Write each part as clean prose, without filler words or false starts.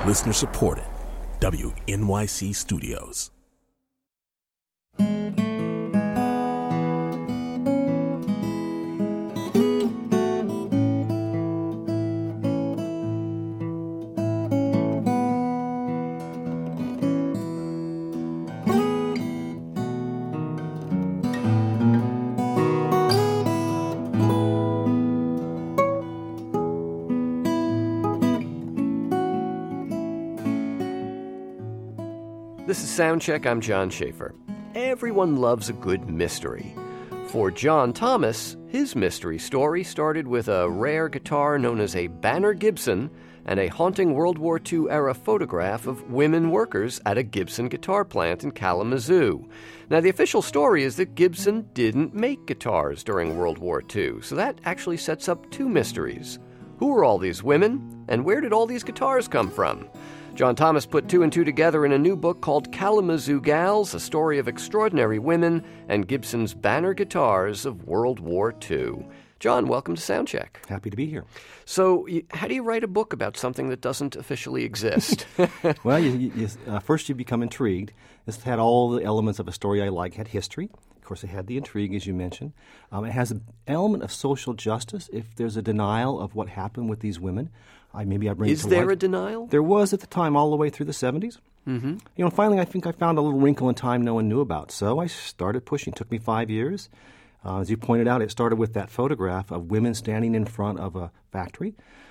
Listener supported. WNYC Studios. This is Soundcheck. I'm John Schaefer. Everyone loves a good mystery. For John Thomas, his mystery story started with a rare guitar known as a Banner Gibson and a haunting World War II-era photograph of women workers at a Gibson guitar plant in Kalamazoo. Now, the official story is that Gibson didn't make guitars during World War II, so that actually sets up two mysteries. Who were all these women, and where did all these guitars come from? John Thomas put two and two together in a new book called Kalamazoo Gals, a story of extraordinary women and Gibson's banner guitars of World War II. John, welcome to Soundcheck. Happy to be here. So, how do you write a book about something that doesn't officially exist? Well, first you become intrigued. This had all the elements of a story I like. It had history. Of course, it had the intrigue, as you mentioned. It has an element of social justice. If there's a denial of what happened with these women, I bring it to light. Is there a denial? There was at the time, all the way through the 70s. Mm-hmm. Finally, I think I found a little wrinkle in time no one knew about. So I started pushing. It took me 5 years. As you pointed out, it started with that photograph of women standing in front of a factory.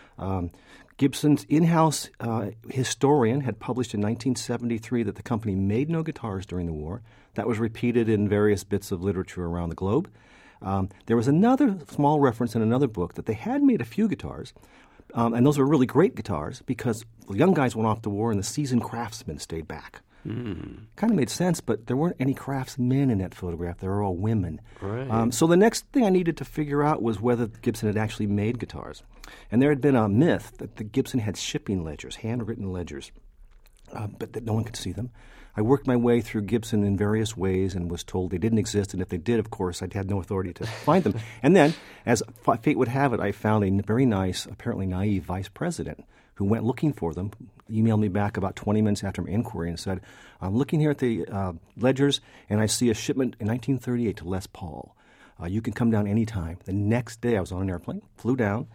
Gibson's in-house historian had published in 1973 that the company made no guitars during the war. That was repeated in various bits of literature around the globe. There was another small reference in another book that they had made a few guitars, and those were really great guitars because the young guys went off to war and the seasoned craftsmen stayed back. Kind of made sense, but there weren't any craftsmen in that photograph. They were all women. Right. So the next thing I needed to figure out was whether Gibson had actually made guitars. And there had been a myth that the Gibson had shipping ledgers, handwritten ledgers, but that no one could see them. I worked my way through Gibson in various ways and was told they didn't exist, and if they did, of course, I had no authority to find them. And then, as fate would have it, I found a very nice, apparently naive vice president who went looking for them, emailed me back about 20 minutes after my inquiry and said, I'm looking here at the ledgers, and I see a shipment in 1938 to Les Paul. You can come down anytime. The next day I was on an airplane, flew down,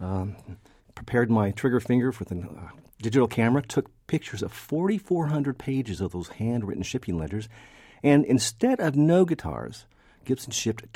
prepared my trigger finger for the digital camera, took pictures of 4,400 pages of those handwritten shipping ledgers, and instead of no guitars, Gibson shipped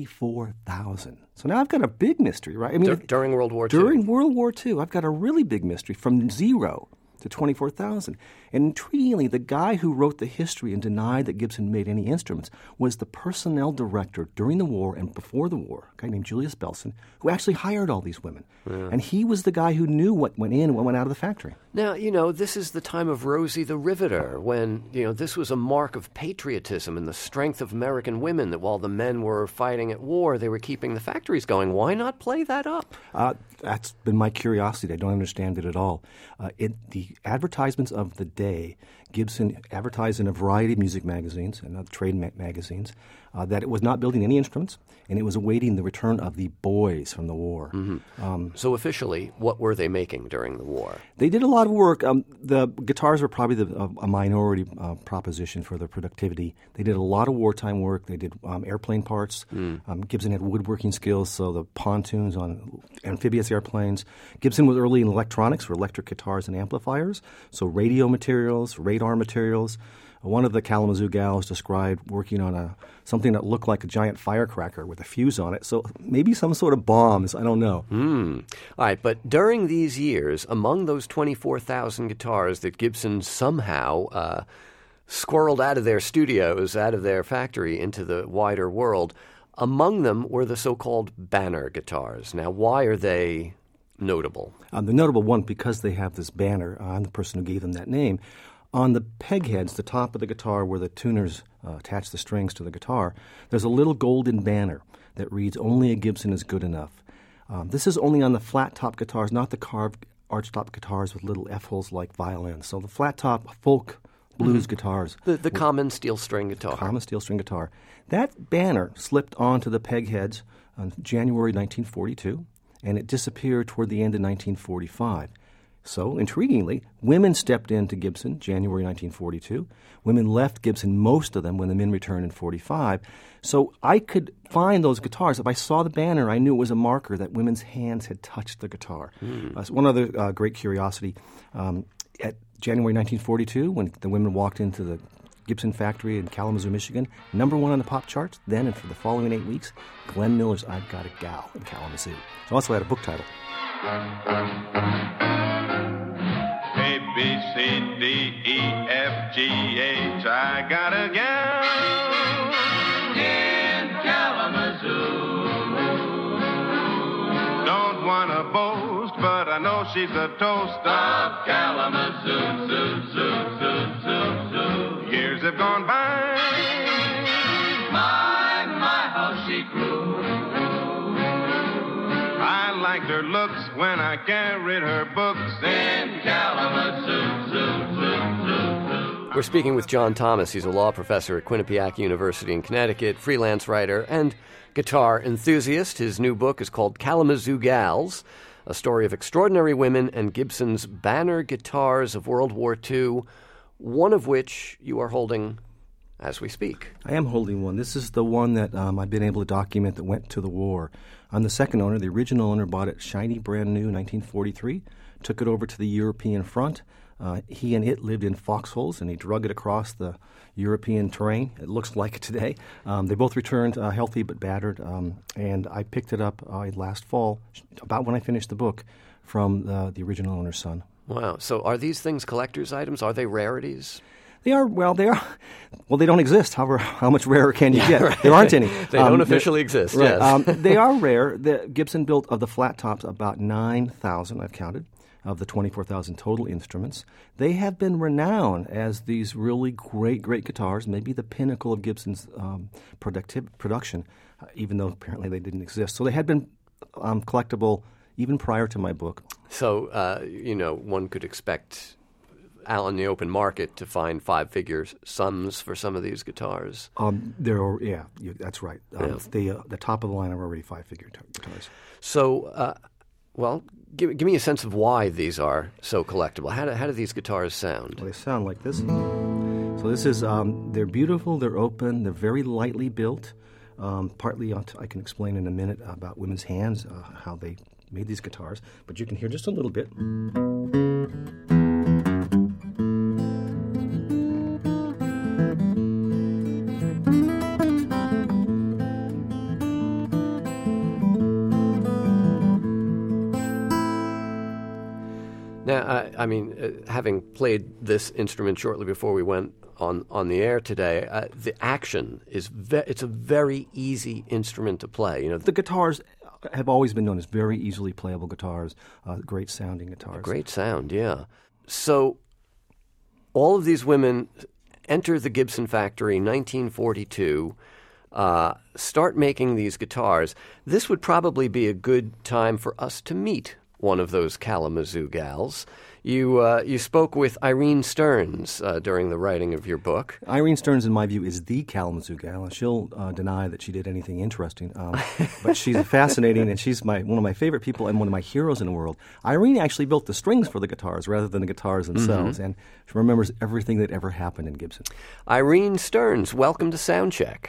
24,000. So now I've got a big mystery, right? I mean, during World War II? During World War II, I've got a really big mystery from zero to 24,000. And intriguingly, the guy who wrote the history and denied that Gibson made any instruments was the personnel director during the war and before the war, a guy named Julius Belson, who actually hired all these women. Yeah. And he was the guy who knew what went in and what went out of the factory. Now, this is the time of Rosie the Riveter, when, this was a mark of patriotism and the strength of American women, that while the men were fighting at war, they were keeping the factories going. Why not play that up? That's been my curiosity. I don't understand it at all. The advertisements of the day, Gibson advertised in a variety of music magazines and other trade magazines that it was not building any instruments, and it was awaiting the return of the boys from the war. Mm-hmm. So officially, what were they making during the war? They did a lot of work. The guitars were probably a minority proposition for their productivity. They did a lot of wartime work. They did airplane parts. Gibson had woodworking skills, so the pontoons on amphibious airplanes. Gibson was early in electronics for electric guitars and amplifiers, so radio materials, radar materials. One of the Kalamazoo gals described working on something that looked like a giant firecracker with a fuse on it. So maybe some sort of bombs. I don't know. All right, but during these years, among those 24,000 guitars that Gibson somehow squirreled out of their studios, out of their factory into the wider world, among them were the so-called banner guitars. Now, why are they notable? The notable one, because they have this banner, I'm the person who gave them that name. On the peg heads, the top of the guitar where the tuners attach the strings to the guitar, there's a little golden banner that reads, "Only a Gibson is good enough." This is only on the flat-top guitars, not the carved arch-top guitars with little F-holes like violins. So the flat-top folk blues guitars. The common steel string guitar. Common steel string guitar. That banner slipped onto the peg heads on January 1942, and it disappeared toward the end of 1945. So, intriguingly, women stepped into Gibson January 1942. Women left Gibson, most of them, when the men returned in 45. So I could find those guitars. If I saw the banner, I knew it was a marker that women's hands had touched the guitar. So one other great curiosity, at January 1942, when the women walked into the Gibson factory in Kalamazoo, Michigan, number one on the pop charts. Then, and for the following 8 weeks, Glenn Miller's I've Got a Gal in Kalamazoo. It also had a book title. A, B, C, D, E, F, G, H, I got a gal in Kalamazoo. Don't want to boast, but I know she's the toast of Kalamazoo. Zoo, zoo, zoo, zoo, zoo. Years have gone by. My, how she grew. I liked her looks when I carried her books in Kalamazoo. Zoo, zoo, zoo, zoo. We're speaking with John Thomas. He's a law professor at Quinnipiac University in Connecticut, freelance writer, and guitar enthusiast. His new book is called Kalamazoo Gals, a story of extraordinary women and Gibson's banner guitars of World War II, one of which you are holding as we speak. I am holding one. This is the one that I've been able to document that went to the war. I'm the second owner. The original owner bought it shiny, brand new, 1943, took it over to the European front. He and it lived in foxholes, and he drug it across the European terrain. It looks like it today. They both returned healthy but battered, and I picked it up last fall, about when I finished the book, from the original owner's son. Wow. So are these things collector's items? Are they rarities? They are. Well, they don't exist. However, how much rarer can you get? Right. There aren't any. They don't officially exist, right. yes. They are rare. Gibson built, of the flat tops, about 9,000, I've counted, of the 24,000 total instruments. They have been renowned as these really great guitars, maybe the pinnacle of Gibson's production, even though apparently they didn't exist. So they had been collectible even prior to my book. So, one could expect out in the open market to find five-figure sums for some of these guitars. That's right. The top of the line are already five-figure guitars. So, give me a sense of why these are so collectible. How do these guitars sound? Well, they sound like this. So this is they're beautiful. They're open. They're very lightly built. Partly, I can explain in a minute about women's hands, how they made these guitars. But you can hear just a little bit. Now, having played this instrument shortly before we went on the air today, the action is it's a very easy instrument to play. The guitars have always been known as very easily playable guitars, great sounding guitars. Great sound, yeah. So all of these women enter the Gibson factory in 1942, start making these guitars. This would probably be a good time for us to meet one of those Kalamazoo gals. You spoke with Irene Stearns during the writing of your book. Irene Stearns, in my view, is the Kalamazoo gal. She'll deny that she did anything interesting, but she's fascinating, and she's one of my favorite people and one of my heroes in the world. Irene actually built the strings for the guitars rather than the guitars themselves, and she remembers everything that ever happened in Gibson. Irene Stearns, welcome to Soundcheck.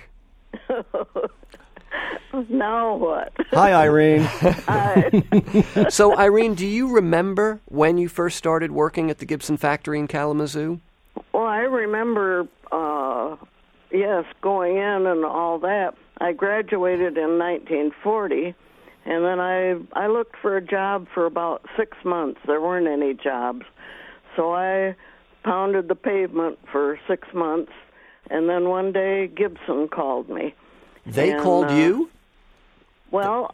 Now what? Hi, Irene. Hi. So, Irene, do you remember when you first started working at the Gibson factory in Kalamazoo? Well, I remember, going in and all that. I graduated in 1940, and then I looked for a job for about 6 months. There weren't any jobs. So I pounded the pavement for 6 months, and then one day Gibson called me. They called you? Well,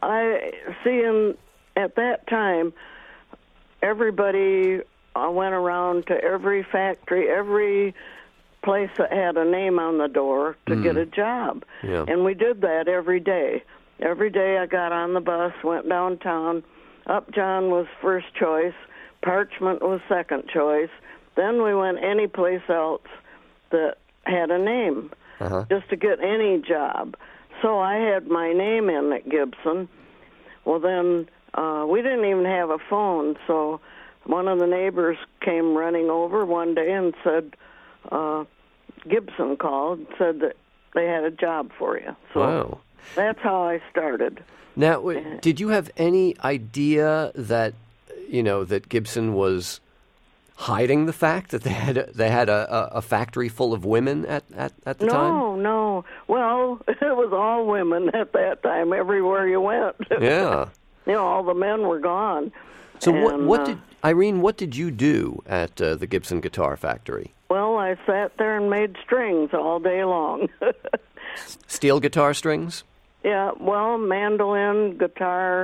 at that time, everybody went around to every factory, every place that had a name on the door to get a job. Yeah. And we did that every day. Every day I got on the bus, went downtown. Upjohn was first choice. Parchment was second choice. Then we went any place else that had a name, just to get any job. So I had my name in at Gibson. Well, then we didn't even have a phone, so one of the neighbors came running over one day and said, Gibson called, said that they had a job for you. So Wow. that's how I started. Now, did you have any idea that, that Gibson was hiding the fact that they had a factory full of women at the time? No. Well, it was all women at that time, everywhere you went. Yeah. All the men were gone. So And, what did you do at the Gibson Guitar Factory? Well, I sat there and made strings all day long. Steel guitar strings? Yeah, well, mandolin, guitar,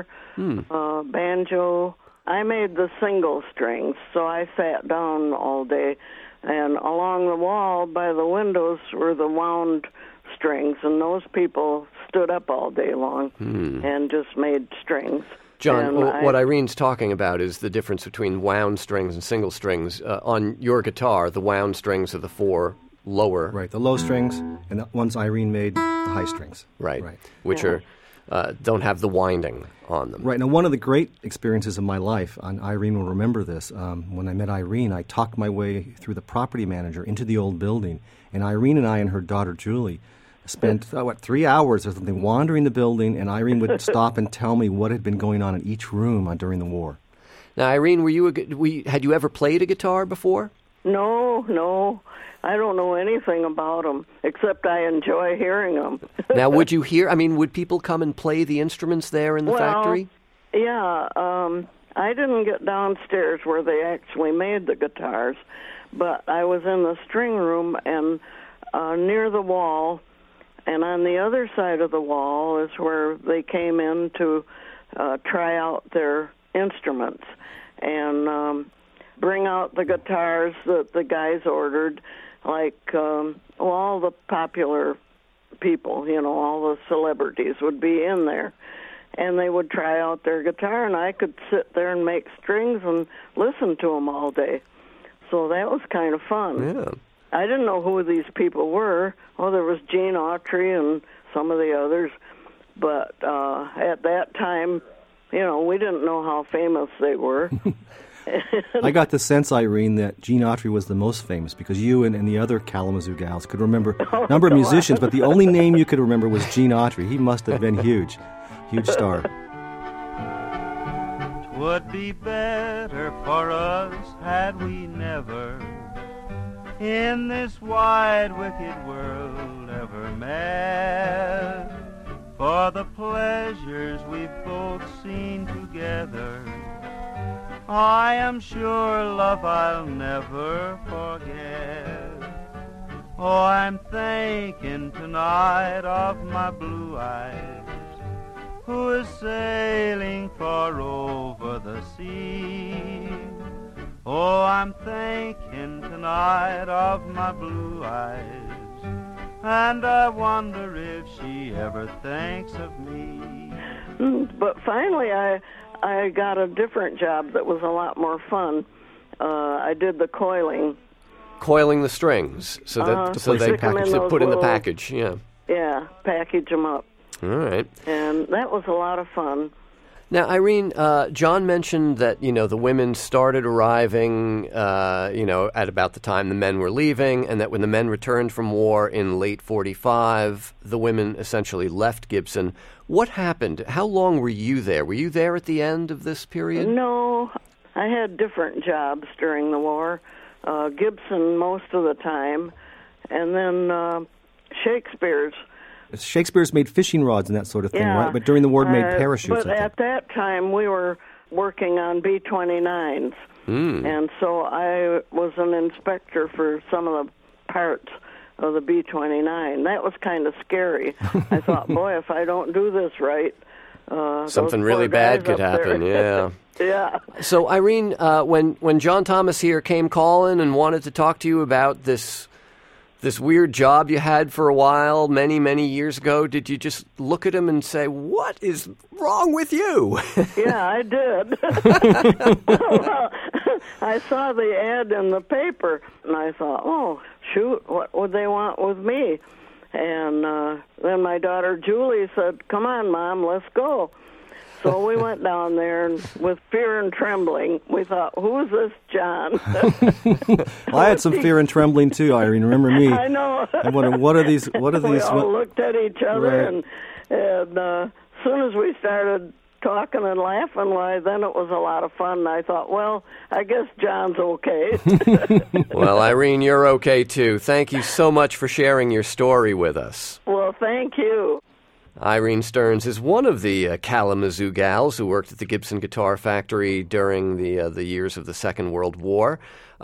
banjo. I made the single strings, so I sat down all day. And along the wall by the windows were the wound strings, and those people stood up all day long and just made strings. John, what Irene's talking about is the difference between wound strings and single strings. On your guitar, the wound strings are the four lower. Right, the low strings, and the ones Irene made, the high strings. Right. Which are don't have the winding on them. Right. Now, one of the great experiences of my life, and Irene will remember this, when I met Irene, I talked my way through the property manager into the old building, and Irene and I and her daughter, Julie, spent, 3 hours or something wandering the building, and Irene would stop and tell me what had been going on in each room during the war. Now, Irene, had you ever played a guitar before? No. I don't know anything about them, except I enjoy hearing them. Now, would people come and play the instruments there in the factory? Yeah, I didn't get downstairs where they actually made the guitars, but I was in the string room and near the wall, and on the other side of the wall is where they came in to try out their instruments and bring out the guitars that the guys ordered, like all the popular people, all the celebrities would be in there. And they would try out their guitar, and I could sit there and make strings and listen to them all day. So that was kind of fun. Yeah. I didn't know who these people were. Oh, there was Gene Autry and some of the others. But at that time, we didn't know how famous they were. I got the sense, Irene, that Gene Autry was the most famous because you and the other Kalamazoo gals could remember a number of musicians, but the only name you could remember was Gene Autry. He must have been huge. Huge star. 'Twould be better for us had we never in this wide wicked world ever met, for the pleasures we've both seen together I am sure, love, I'll never forget. Oh, I'm thinking tonight of my blue eyes, who is sailing far over the sea. Oh, I'm thinking tonight of my blue eyes, and I wonder if she ever thinks of me. But finally I got a different job that was a lot more fun. I did the coiling. Coiling the strings so they put in the package. Yeah, package them up. All right. And that was a lot of fun. Now, Irene, John mentioned that, the women started arriving, at about the time the men were leaving, and that when the men returned from war in late 45, the women essentially left Gibson. What happened? How long were you there? Were you there at the end of this period? No, I had different jobs during the war. Gibson most of the time, and then Shakespeare's made fishing rods and that sort of thing, right? But during the war, made parachutes. But at that time, we were working on B-29s, and so I was an inspector for some of the parts of the B-29. That was kind of scary. I thought, boy, if I don't do this right, something really bad could happen. Yeah. Yeah. So, Irene, when John Thomas here came calling and wanted to talk to you about this weird job you had for a while many, many years ago, did you just look at him and say, what is wrong with you? Yeah, I did. Well, I saw the ad in the paper, and I thought, oh, shoot, what would they want with me? And then my daughter Julie said, come on, Mom, let's go. So we went down there, and with fear and trembling, we thought, who is this John? Well, I had some fear and trembling too, Irene. Remember me? I know. I wondered, what are these? We all looked at each other, Right. and as soon as we started talking and laughing, why, then it was a lot of fun. And I thought, well, I guess John's okay. Well, Irene, you're okay too. Thank you so much for sharing your story with us. Well, thank you. Irene Stearns is one of the Kalamazoo gals who worked at the Gibson Guitar Factory during the years of the Second World War.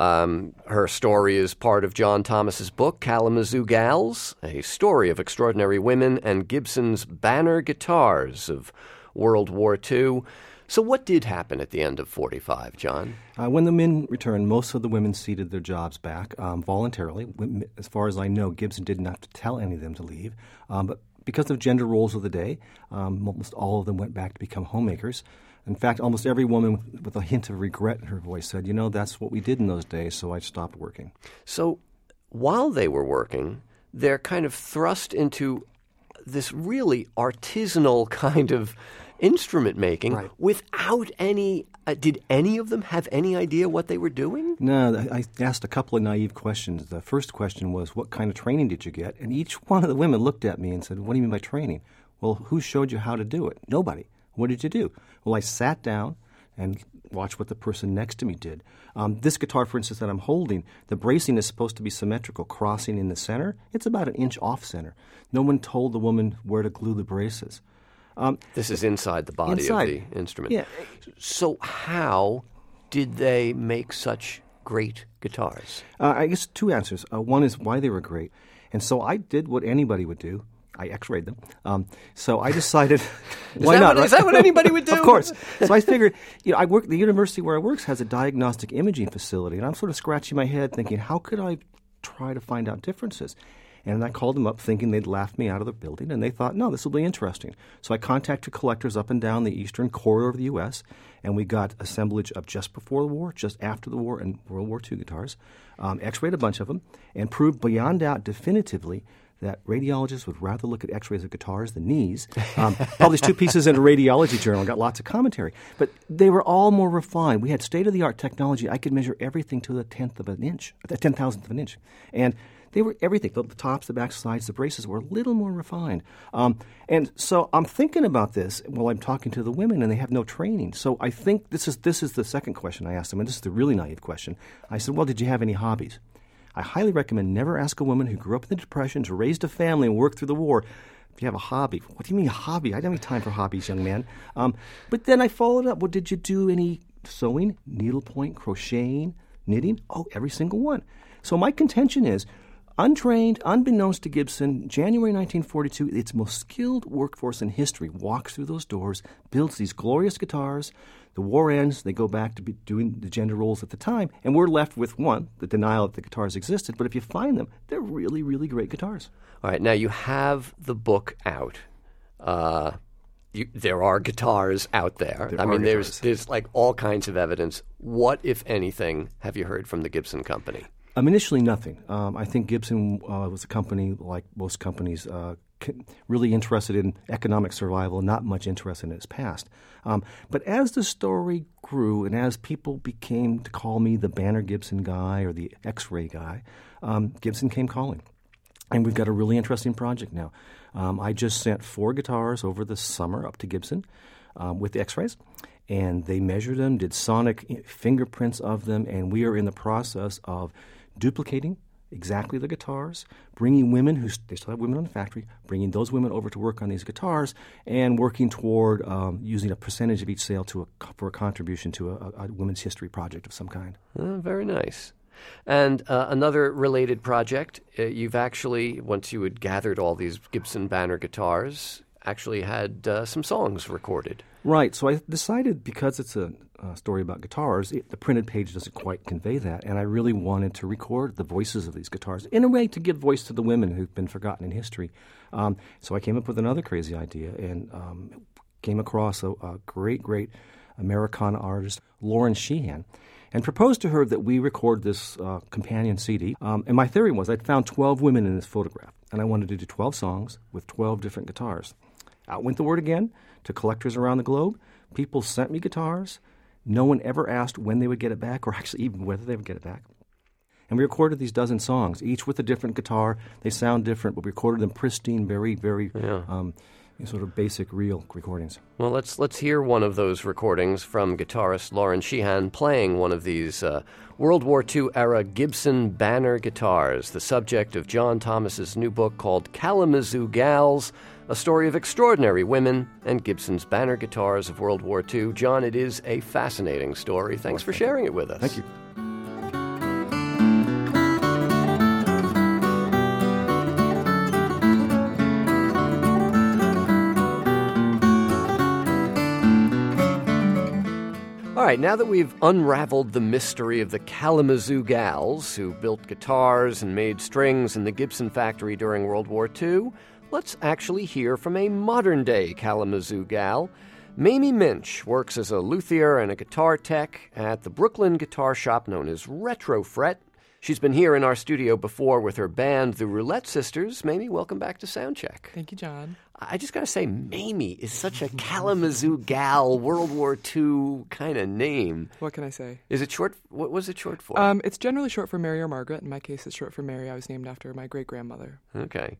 Her story is part of John Thomas's book, Kalamazoo Gals, a story of extraordinary women and Gibson's banner guitars of World War II. So what did happen at the end of 45, John? When the men returned, most of the women ceded their jobs back voluntarily. As far as I know, Gibson did not have to tell any of them to leave. But because of gender roles of the day, almost all of them went back to become homemakers. In fact, almost every woman with a hint of regret in her voice said, that's what we did in those days, so I stopped working. So while they were working, they're kind of thrust into this really artisanal kind of instrument making, right, without any did any of them have any idea what they were doing? No, I asked a couple of naive questions. The first question was, what kind of training did you get? And each one of the women looked at me and said, what do you mean by training? Well, who showed you how to do it? Nobody. What did you do? Well, I sat down and watched what the person next to me did. This guitar, for instance, that I'm holding, the bracing is supposed to be symmetrical, crossing in the center. It's about an inch off center. No one told the woman where to glue the braces. This is inside the body of the instrument. Yeah. So how did they make such great guitars? I guess two answers. One is why they were great. And so I did what anybody would do. I x-rayed them. So I decided, why not? Is that what anybody would do? Of course. So I figured, the university where I work has a diagnostic imaging facility, and I'm sort of scratching my head thinking, how could I try to find out differences? And I called them up thinking they'd laugh me out of the building, and they thought, no, this will be interesting. So I contacted collectors up and down the eastern corridor of the U.S., and we got assemblage of just before the war, just after the war, and World War II guitars, x-rayed a bunch of them, and proved beyond doubt definitively that radiologists would rather look at x-rays of guitars than knees. Published 2 pieces in a radiology journal, got lots of commentary. But they were all more refined. We had state-of-the-art technology. I could measure everything to the 10,000th of an inch. And they were everything. The tops, the back sides, the braces were a little more refined. And so I'm thinking about this while I'm talking to the women, and they have no training. So I think this is the second question I asked them, and this is the really naive question. I said, well, did you have any hobbies? I highly recommend never ask a woman who grew up in the Depression, who raised a family and worked through the war, if you have a hobby. What do you mean a hobby? I don't have any time for hobbies, young man. But then I followed up. Well, did you do any sewing, needlepoint, crocheting, knitting? Oh, every single one. So my contention is, untrained, unbeknownst to Gibson, January 1942, its most skilled workforce in history walks through those doors, builds these glorious guitars. The war ends, they go back to be doing the gender roles at the time, and we're left with, one, the denial that the guitars existed, but if you find them, they're really, really great guitars. All right, now you have the book out. There are guitars out there. There's like all kinds of evidence. What, if anything, have you heard from the Gibson Company? Initially, nothing. I think Gibson was a company, like most companies, really interested in economic survival, not much interested in its past. But as the story grew and as people became to call me the Banner Gibson guy or the X-ray guy, Gibson came calling. And we've got a really interesting project now. I just sent 4 guitars over the summer up to Gibson with the X-rays. And they measured them, did sonic fingerprints of them, and we are in the process of duplicating exactly the guitars, bringing women they still have women in the factory, bringing those women over to work on these guitars, and working toward using a percentage of each sale for a contribution to a women's history project of some kind. Very nice. And another related project, you've actually, once you had gathered all these Gibson Banner guitars, actually had some songs recorded. Right. So I decided, because it's a story about guitars, the printed page doesn't quite convey that, and I really wanted to record the voices of these guitars in a way to give voice to the women who've been forgotten in history. So I came up with another crazy idea and came across a great Americana artist, Lauren Sheehan, and proposed to her that we record this companion CD. And my theory was I'd found 12 women in this photograph, and I wanted to do 12 songs with 12 different guitars. Out went the word again to collectors around the globe. People sent me guitars. No one ever asked when they would get it back or actually even whether they would get it back. And we recorded these dozen songs, each with a different guitar. They sound different, but we recorded them pristine, very, very sort of basic, real recordings. Well, let's hear one of those recordings from guitarist Lauren Sheehan playing one of these World War II era Gibson Banner guitars, the subject of John Thomas's new book called Kalamazoo Gals, a story of extraordinary women and Gibson's Banner guitars of World War II. John, it is a fascinating story. Thanks for sharing it with us. Thank you. All right, now that we've unraveled the mystery of the Kalamazoo Gals, who built guitars and made strings in the Gibson factory during World War II, let's actually hear from a modern-day Kalamazoo gal. Mamie Minch works as a luthier and a guitar tech at the Brooklyn guitar shop known as Retrofret. She's been here in our studio before with her band, the Roulette Sisters. Mamie, welcome back to Soundcheck. Thank you, John. I just got to say, Mamie is such a Kalamazoo gal, World War II kind of name. What can I say? Is it short? What was it short for? It's generally short for Mary or Margaret. In my case, it's short for Mary. I was named after my great-grandmother. Okay.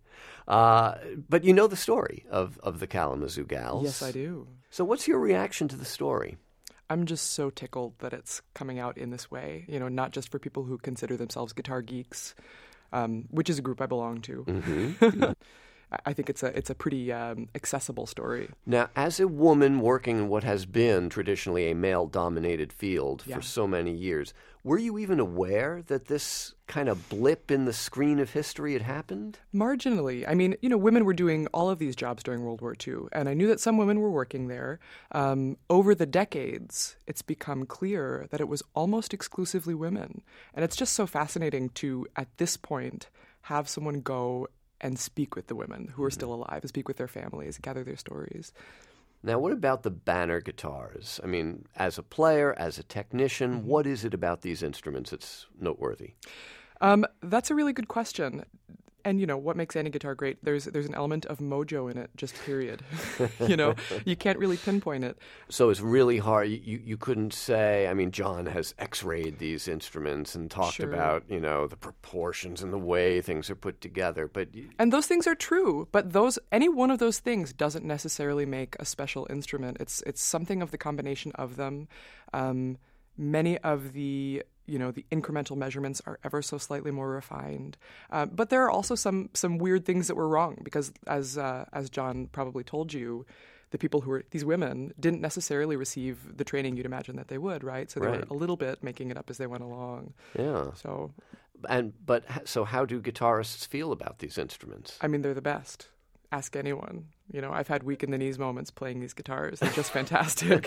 But you know the story of the Kalamazoo Gals. Yes, I do. So what's your reaction to the story? I'm just so tickled that it's coming out in this way, not just for people who consider themselves guitar geeks, which is a group I belong to. Mm-hmm. I think it's a pretty accessible story. Now, as a woman working in what has been traditionally a male-dominated field for so many years, were you even aware that this kind of blip in the screen of history had happened? Marginally. I mean, women were doing all of these jobs during World War II, and I knew that some women were working there. Over the decades, it's become clear that it was almost exclusively women. And it's just so fascinating to, at this point, have someone go and speak with the women who are still alive, and speak with their families, gather their stories. Now, what about the Banner guitars? I mean, as a player, as a technician, what is it about these instruments that's noteworthy? That's a really good question. And, what makes any guitar great? There's an element of mojo in it, just period. You can't really pinpoint it. So it's really hard. You couldn't say, I mean, John has x-rayed these instruments and talked about, the proportions and the way things are put together. And those things are true, but any one of those things doesn't necessarily make a special instrument. It's something of the combination of them. Many of the incremental measurements are ever so slightly more refined. But there are also some weird things that were wrong because, as John probably told you, the people who were these women didn't necessarily receive the training you'd imagine that they would, right? So they were a little bit making it up as they went along. Yeah. So how do guitarists feel about these instruments? I mean, they're the best. Ask anyone. I've had weak in the knees moments playing these guitars. They're just fantastic.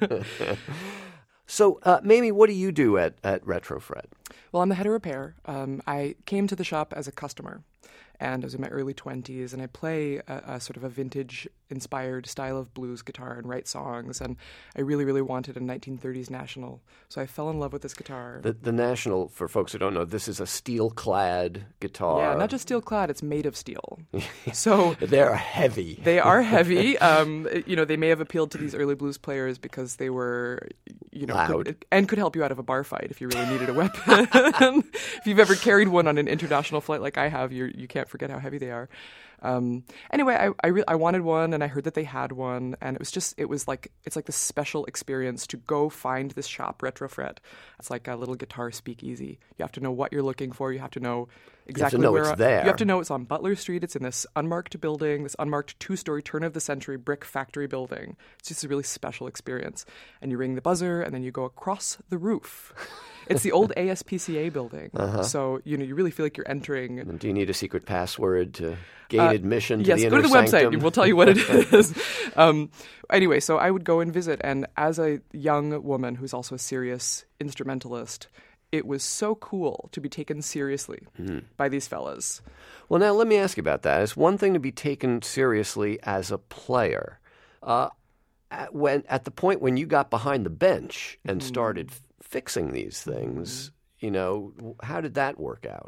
So, Mamie, what do you do at Retrofret? Well, I'm the head of repair. I came to the shop as a customer, and I was in my early 20s, and I play a sort of a vintage-inspired style of blues guitar and write songs, and I really, really wanted a 1930s National, so I fell in love with this guitar. The National, for folks who don't know, this is a steel-clad guitar. Yeah, not just steel-clad, it's made of steel. So they're heavy. They are heavy. They may have appealed to these early blues players because they were, loud. Could help you out of a bar fight if you really needed a weapon. If you've ever carried one on an international flight like I have, you can't forget how heavy they are. Anyway, I wanted one, and I heard that they had one, and it's like this special experience to go find this shop, Retrofret. It's like a little guitar speakeasy. You have to know what you're looking for. You have to know exactly where it's there. You have to know it's on Butler Street. It's in this unmarked building, this unmarked 2-story turn-of-the-century brick factory building. It's just a really special experience. And you ring the buzzer, and then you go across the roof. It's the old ASPCA building. So, you really feel like you're entering. And do you need a secret password to gain admission to the inner Yes, go to the sanctum? website. We'll tell you what it is. Anyway, so I would go and visit. And as a young woman who's also a serious instrumentalist, it was so cool to be taken seriously by these fellas. Well, now let me ask you about that. It's one thing to be taken seriously as a player. At the point when you got behind the bench and started fixing these things, how did that work out?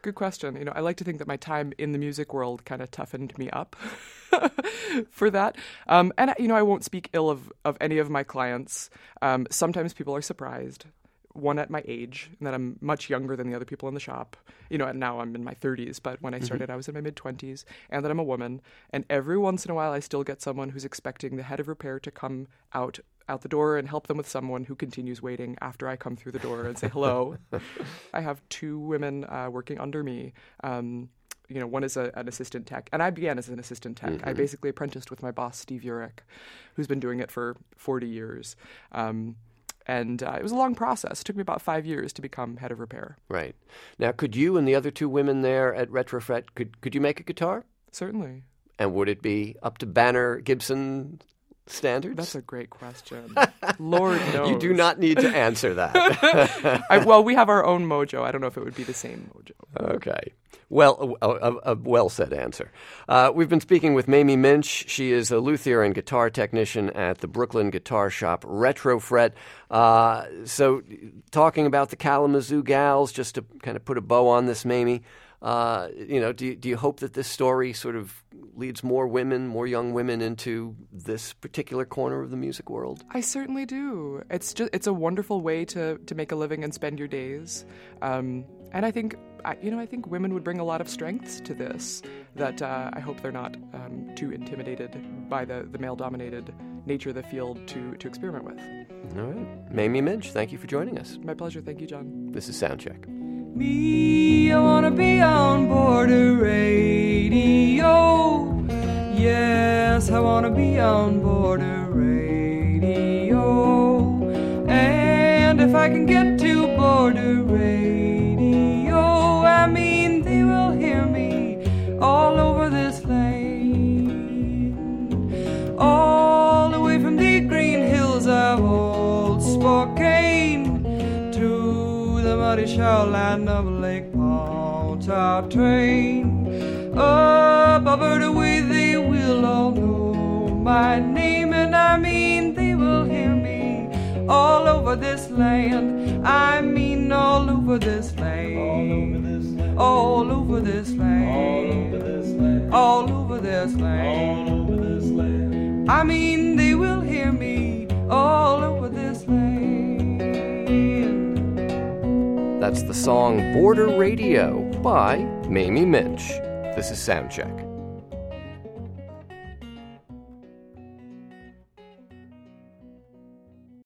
Good question. I like to think that my time in the music world kind of toughened me up for that. And I won't speak ill of any of my clients. Sometimes people are surprised. One, at my age, and that I'm much younger than the other people in the shop. And now I'm in my 30s, but when I started, I was in my mid-20s, and that I'm a woman. And every once in a while, I still get someone who's expecting the head of repair to come out the door and help them with someone who continues waiting after I come through the door and say hello. I have 2 women working under me. One is an assistant tech, and I began as an assistant tech. I basically apprenticed with my boss, Steve Urich, who's been doing it for 40 years. And it was a long process. It took me about 5 years to become head of repair. Right. Now, could you and the other 2 women there at Retrofret, could you make a guitar? Certainly. And would it be up to Banner Gibson standards? That's a great question. Lord knows. You do not need to answer that. Well, we have our own mojo. I don't know if it would be the same mojo. Okay. Well, a well-said answer. We've been speaking with Mamie Minch. She is a luthier and guitar technician at the Brooklyn guitar shop Retrofret. So talking about the Kalamazoo Gals, just to kind of put a bow on this, Mamie, do you hope that this story sort of leads more young women into this particular corner of the music world? I certainly do. It's a wonderful way to make a living and spend your days. And I think women would bring a lot of strengths to this that I hope they're not too intimidated by the male-dominated nature of the field to experiment with. All right. Mamie Minch, thank you for joining us. My pleasure. Thank you, John. This is Soundcheck. Me, I wanna be on board a radio. Yes, I wanna be on board a radio. And if I can get to board a radio, they will hear me all over this land. All the way from the green hills of old Spokane to the muddy shoreline of Lake Pontchartrain. Up over the way they will all know my name, and they will hear me all over this land. All over this land. All over this land. All over this land. They will hear me all over this land. That's the song Border Radio by Mamie Minch. This is Soundcheck.